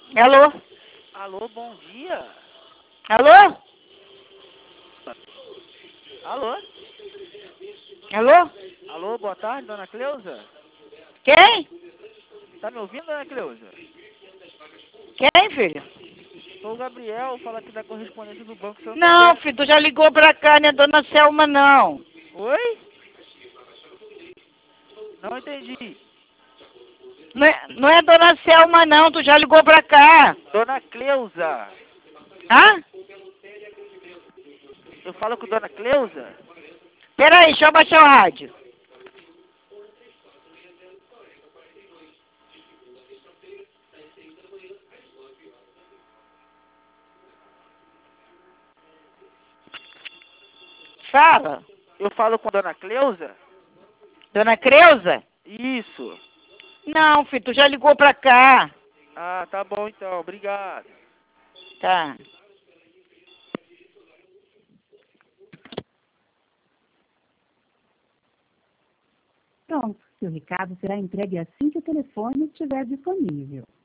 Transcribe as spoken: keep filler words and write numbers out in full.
Alô? Alô, bom dia. Alô? Alô? Alô? Alô, boa tarde, dona Cleusa. Quem? Tá me ouvindo, dona Cleusa? Quem, filho? Sou o Gabriel, fala aqui da correspondência do Banco Não, Santander. filho, tu já ligou pra cá, né, dona Selma, não. Oi? Não entendi. Não é, não é dona Selma, não, tu já ligou pra cá. Dona Cleusa. Hã? Eu falo com dona Cleusa? Peraí, deixa eu baixar o rádio. Fala. Eu falo com dona Cleusa? Dona Creuza? Isso. Não, filho, tu já ligou pra cá. Ah, tá bom então, obrigado. Tá. Pronto, seu recado será entregue assim que o telefone estiver disponível.